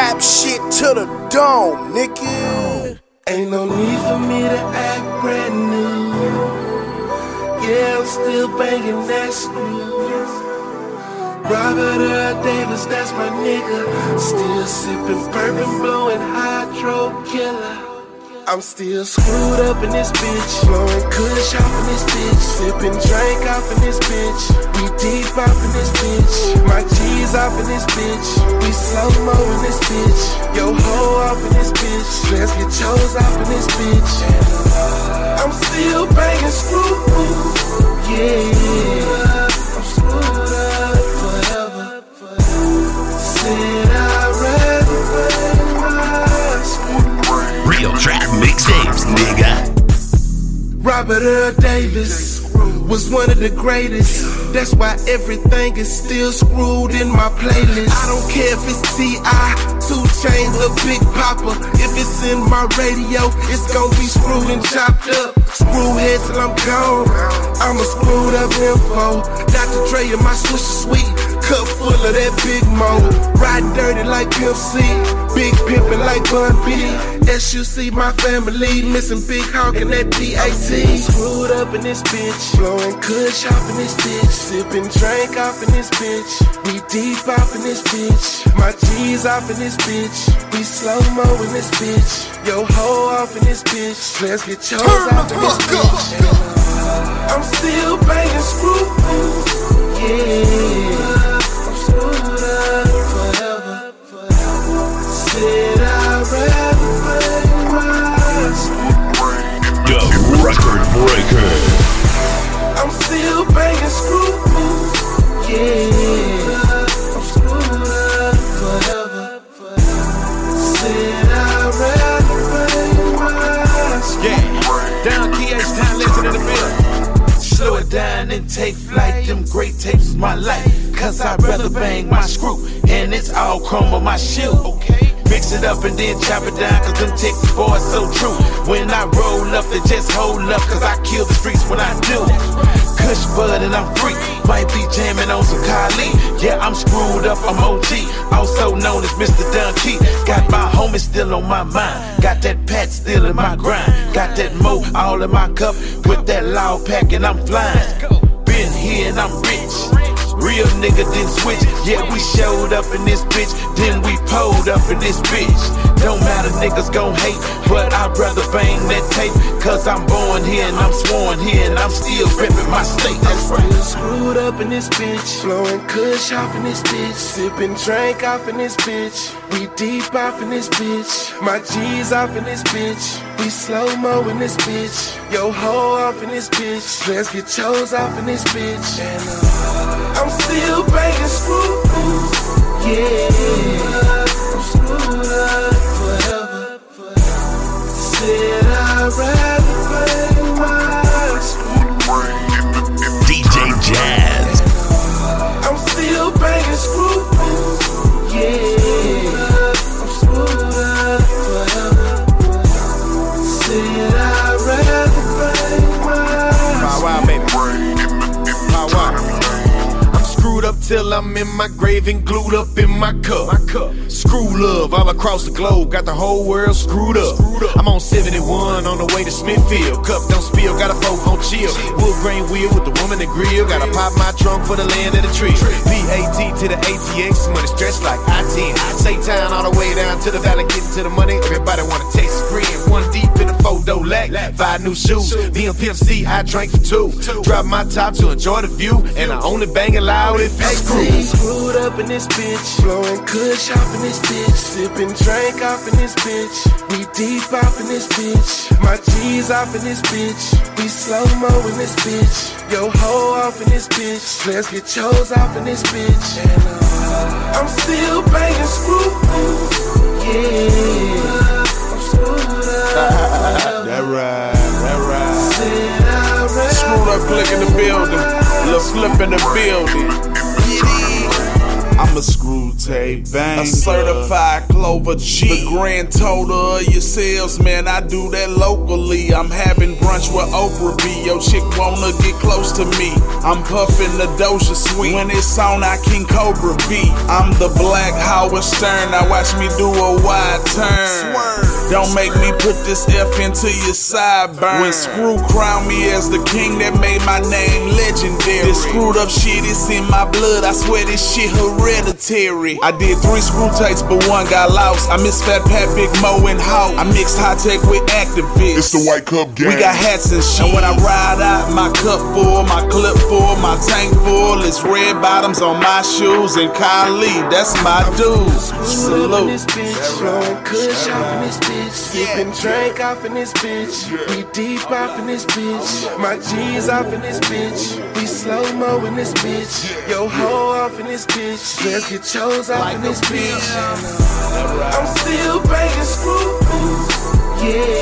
rap shit to the dome, nigga. Ain't no need for me to act brand new. Yeah, I'm still banging that screw. Robert Earl Davis, that's my nigga. Still sipping bourbon, blowing hydro killer. I'm still screwed up in this bitch, blowing kush off in this bitch, sipping drink off in this bitch. We deep off in this bitch, my G's off in this bitch. We slow-mo in this bitch, yo ho off in this bitch. Let's get chose off in this bitch. I'm still banging screws, yeah. I'm screwed up forever. Said I'd rather bang my screws. Real trap mixtapes, nigga. Robert Earl Davis was one of the greatest. That's why everything is still screwed in my playlist. I don't care if it's T.I., 2 Chainz, or Big Papa. If it's in my radio, it's gon' be screwed and chopped up. Screw head till I'm gone. I'm a screwed up info. Dr. Dre and my Swisher Sweet. Cup full of that Big Mo. Ride dirty like Pimp C. Big pimpin' like Bun B. SUC my family. Missing Big Hawk and that DAT. Screwed up in this bitch. Blowing kush off in this bitch. Sipping drink off in this bitch. We deep off in this bitch. My G's off in this bitch. We slow-mo in this bitch. Yo ho off in this bitch. Let's get chose off in this bitch. I'm still banging screws. Yeah. I'm screwed up forever. Said I'd rather bang my screws. The record breaker. I'm still banging screws. Yeah. I'm screwed up forever. Said I'd rather bang my screws. Yeah. Down Key H-Town, legend in the building. Slow it down and take flight. Them great tapes is my life. Cause I'd rather bang my screw. And it's all chrome on my shoe. Okay. Mix it up and then chop it down. Cause them Texas boys so true. When I roll up, they just hold up. Cause I kill the streets when I do. Kush bud and I'm free. Might be jamming on some Kylie. Yeah, I'm screwed up, I'm OG. Also known as Mr. Dunkey. Got my homies still on my mind. Got that Pat still in my grind. Got that Mo all in my cup. With that loud pack and I'm flying. Been here and I'm rich. Real nigga didn't switch. Yeah, we showed up in this bitch. Then we pulled up in this bitch. Don't matter, niggas gon' hate. But I'd rather bang that tape. Cause I'm born here and I'm sworn here. And I'm still ripping my state. That's right. Still screwed up in this bitch. Blowing kush off in this bitch. Sipping drink off in this bitch. We deep off in this bitch. My G's off in this bitch. We slow-mo in this bitch. Yo ho off in this bitch. Let's get chose off in this bitch. And I'm still banging screws. Yeah. I'm screwed up forever. Said I'd rather bang my screws. DJ Jazz. I'm still banging screws. Yeah. I'm screwed up forever. Said I'd rather bang my Pow wow, baby. Pow wow. Screwed up till I'm in my grave and glued up in my cup. Screw love all across the globe, got the whole world screwed up. I'm on 71 on the way to Smithfield. Cup don't spill, got a folk on chill. Wood grain wheel with the woman and grill. Gotta pop my trunk for the land of the tree. VAT to the ATX, money stretched like I-10. Say town all the way down to the valley, getting to the money. Everybody wanna taste the green. One deep in the 4-door lack. 5 new shoes, me and Pimp C, I drank for 2. Drop my top to enjoy the view, and I only bang it loud if it's screwed up in this bitch. Blowing kush off in this bitch. Sipping drink off in this bitch. We deep off in this bitch. My G's off in this bitch. We slow-mo in this bitch. Yo ho off in this bitch. Let's get chose off in this bitch. And I'm still banging screws. Yeah. I'm screwed up. That right. Screwed up click in the building. Lil' Flip in the building. I'm a screw tape bang, a certified Clover G. The grand total of your sales, man, I do that locally. I'm having brunch with Oprah B. Your chick wanna get close to me. I'm puffin' the Doja Sweet. When it's on, I King Cobra B. I'm the Black Howard Stern. Now watch me do a wide turn. Don't make me put this F into your sideburn. When Screw crowned me as the king, that made my name legendary. This screwed up shit is in my blood. I swear this shit hereditary. I did 3 screw tapes, but 1 got lost. I miss Fat Pat, Big Mo, and Hawk. I mixed high tech with activists. It's the White Cup gang. We got hats and shit. And when I ride out, my cup full, my clip full, my tank full. It's red bottoms on my shoes and Kylie. That's my dude. Salute. This bitch, blowing kush off in this bitch, sipping drink off in this bitch. We deep off in this bitch, my G's off in this bitch. We slow mo in this bitch, yo ho off in this bitch. Let's get chose off in this bitch. I'm still banging screws, yeah.